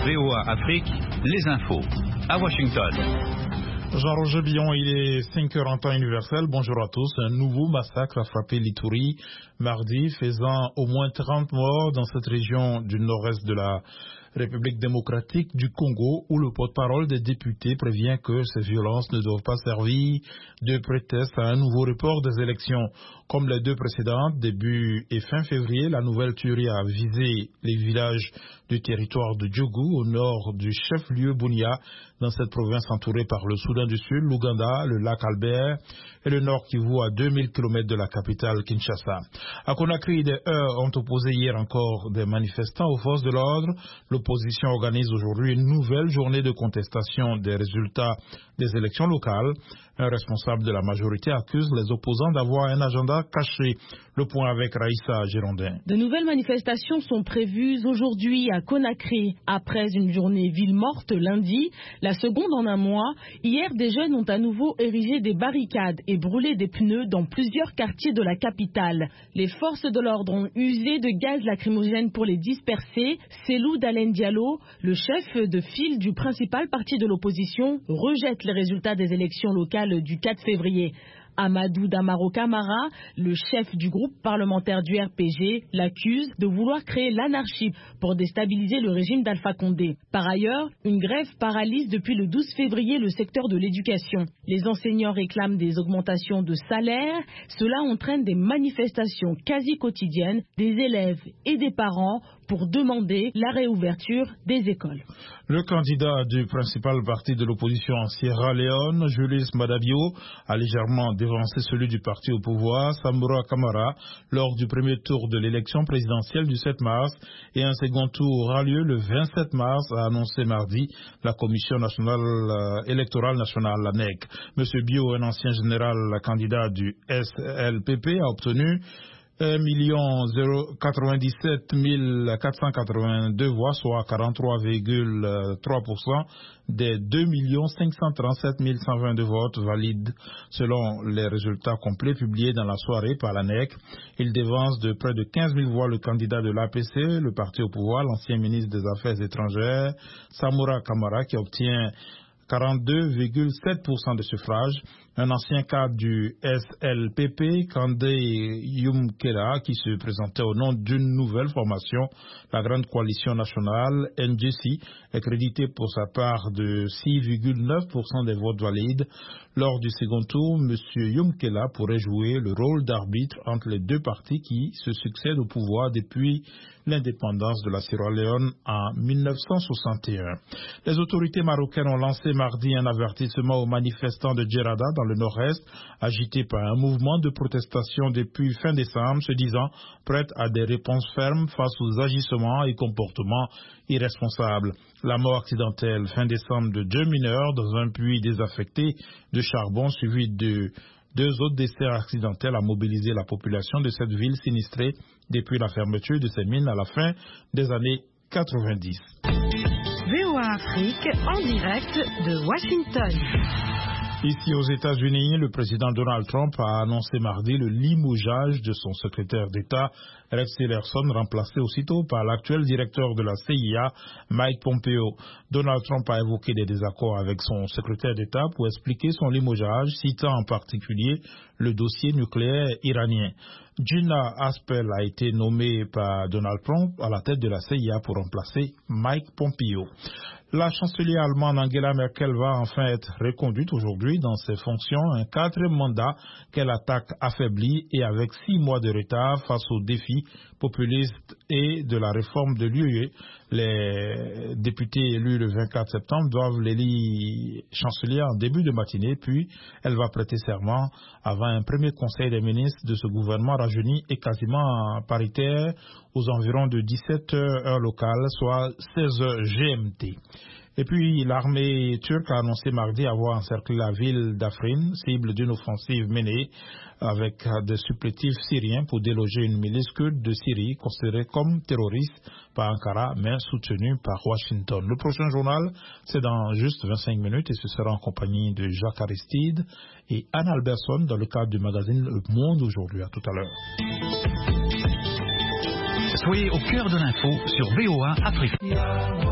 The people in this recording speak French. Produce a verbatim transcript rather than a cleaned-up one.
V O A Afrique, les infos. À Washington. Jean-Roger Billon, il est cinq heures en temps universel. Bonjour à tous. Un nouveau massacre a frappé l'Ituri mardi, faisant au moins trente morts dans cette région du nord-est de la République démocratique du Congo, où le porte-parole des députés prévient que ces violences ne doivent pas servir de prétexte à un nouveau report des élections. Comme les deux précédentes, début et fin février, la nouvelle tuerie a visé les villages du territoire de Djougou, au nord du chef-lieu Bunia, dans cette province entourée par le Soudan du Sud, l'Ouganda, le lac Albert et le nord Kivu à deux mille kilomètres de la capitale Kinshasa. À Conakry, des heurts ont opposé hier encore des manifestants aux forces de l'ordre. L'opposition organise aujourd'hui une nouvelle journée de contestation des résultats des élections locales. Un responsable de la majorité accuse les opposants d'avoir un agenda caché. Le point avec Raïssa Girondin. De nouvelles manifestations sont prévues aujourd'hui à Conakry. Après une journée ville morte lundi, la seconde en un mois, hier des jeunes ont à nouveau érigé des barricades et brûlé des pneus dans plusieurs quartiers de la capitale. Les forces de l'ordre ont usé de gaz lacrymogène pour les disperser. Cellou Dalein Diallo, le chef de file du principal parti de l'opposition, rejette les résultats des élections locales du quatre février. Amadou Damaro Camara, le chef du groupe parlementaire du R P G, l'accuse de vouloir créer l'anarchie pour déstabiliser le régime d'Alpha Condé. Par ailleurs, une grève paralyse depuis le douze février le secteur de l'éducation. Les enseignants réclament des augmentations de salaire. Cela entraîne des manifestations quasi quotidiennes des élèves et des parents pour demander la réouverture des écoles. Le candidat du principal parti de l'opposition en Sierra Leone, Julius Madabio, a légèrement devancé celui du parti au pouvoir, Samura Kamara, lors du premier tour de l'élection présidentielle du sept mars, et un second tour aura lieu le vingt-sept mars, a annoncé mardi la Commission nationale euh, électorale nationale, la N E C. Monsieur Bio, un ancien général candidat du S L P P, a obtenu un million quatre-vingt-dix-sept mille quatre cent quatre-vingt-deux voix, soit quarante-trois virgule trois pour cent des deux millions cinq cent trente-sept mille cent vingt-deux votes valides. Selon les résultats complets publiés dans la soirée par la N E C, il devance de près de quinze mille voix le candidat de l'A P C, le parti au pouvoir, l'ancien ministre des Affaires étrangères, Samura Kamara, qui obtient quarante-deux virgule sept pour cent de suffrages. Un ancien cadre du S L P P, Kandé Yumkela, qui se présentait au nom d'une nouvelle formation, la Grande Coalition Nationale, N G C, est crédité pour sa part de six virgule neuf pour cent des votes valides. Lors du second tour, M. Yumkela pourrait jouer le rôle d'arbitre entre les deux partis qui se succèdent au pouvoir depuis l'indépendance de la Sierra Leone en mille neuf cent soixante et un. Les autorités marocaines ont lancé mardi un avertissement aux manifestants de Djerada dans le nord-est, agités par un mouvement de protestation depuis fin décembre, se disant prêtes à des réponses fermes face aux agissements et comportements irresponsables. La mort accidentelle fin décembre de deux mineurs dans un puits désaffecté de charbon, suivi de deux autres décès accidentels, a mobilisé la population de cette ville sinistrée depuis la fermeture de ces mines à la fin des années quatre-vingt-dix. V O A Afrique en direct de Washington. Ici aux États-Unis, le président Donald Trump a annoncé mardi le limogeage de son secrétaire d'État, Rex Tillerson, remplacé aussitôt par l'actuel directeur de la C I A, Mike Pompeo. Donald Trump a évoqué des désaccords avec son secrétaire d'État pour expliquer son limogeage, citant en particulier le dossier nucléaire iranien. Gina Haspel a été nommée par Donald Trump à la tête de la C I A pour remplacer Mike Pompeo. La chancelière allemande Angela Merkel va enfin être reconduite aujourd'hui dans ses fonctions, un quatrième mandat qu'elle attaque affaibli et avec six mois de retard face aux défis populistes et de la réforme de l'U E. Les députés élus le vingt-quatre septembre doivent l'élire chancelière en début de matinée, puis elle va prêter serment avant un premier conseil des ministres de ce gouvernement rajeuni et quasiment paritaire aux environs de dix-sept heures heure locale, soit seize heures G M T. Et puis, l'armée turque a annoncé mardi avoir encerclé la ville d'Afrin, cible d'une offensive menée avec des supplétifs syriens pour déloger une milice kurde de Syrie considérée comme terroriste par Ankara, mais soutenue par Washington. Le prochain journal, c'est dans juste vingt-cinq minutes et ce sera en compagnie de Jacques Aristide et Anne Alberson dans le cadre du magazine Le Monde aujourd'hui. À tout à l'heure. Soyez au cœur de l'info sur V O A Afrique.